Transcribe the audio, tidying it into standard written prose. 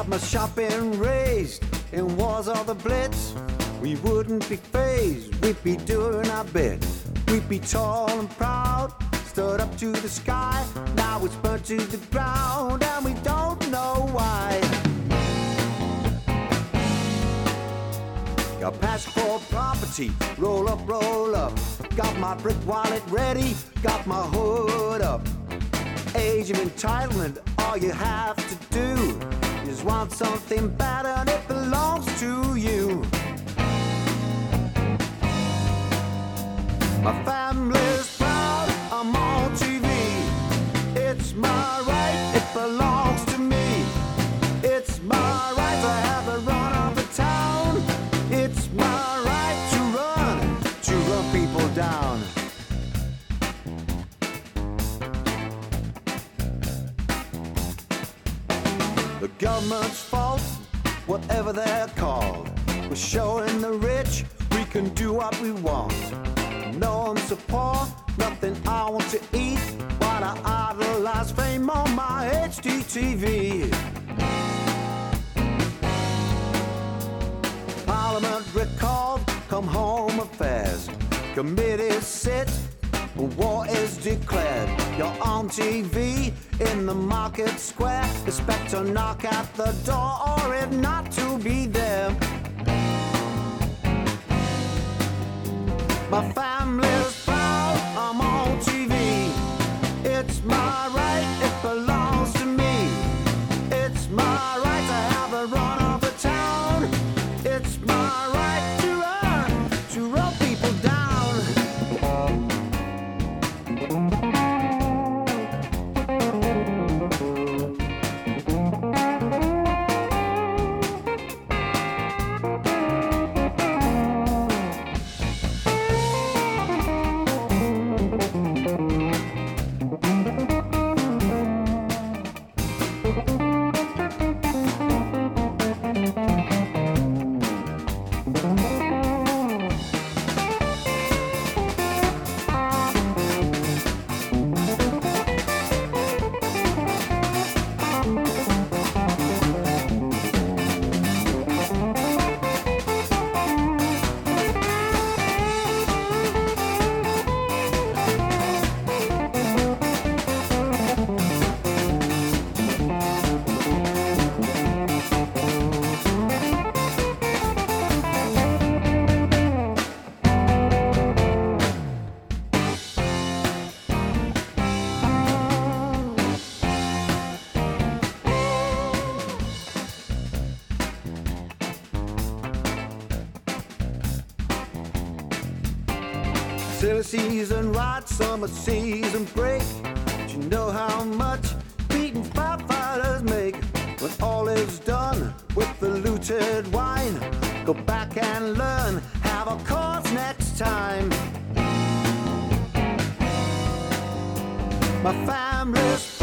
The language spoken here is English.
Got my shopping raised in wars of the blitz. We wouldn't be phased, we'd be doing our bit. We'd be tall and proud, stood up to the sky. Now it's burnt to the ground and we don't know why. Got passion for property, roll up, roll up. Got my brick wallet ready, got my hood up. Age of entitlement, all you have to do is want something better and it belongs to you. My family's proud, I'm on TV. It's my right, it belongs to me. It's my right to have the run of the town. It's my right to run people down. The government's fault, whatever they're called. We're showing the rich we can do what we want. No one support, nothing I want to eat. While I idolize fame on my HDTV. Parliament recalled, come home affairs. Committee sit, war is declared. You're on TV in the market square. Expect to knock at the door or if not to be there. My family's proud, I'm on TV. It's my right, it belongs to me. It's my right to have the run of the town. It's my right to run people down. Silly season ride, summer season break. Do you know how much beating firefighters make? When all is done with the looted wine, go back and learn, have a course next time. My family's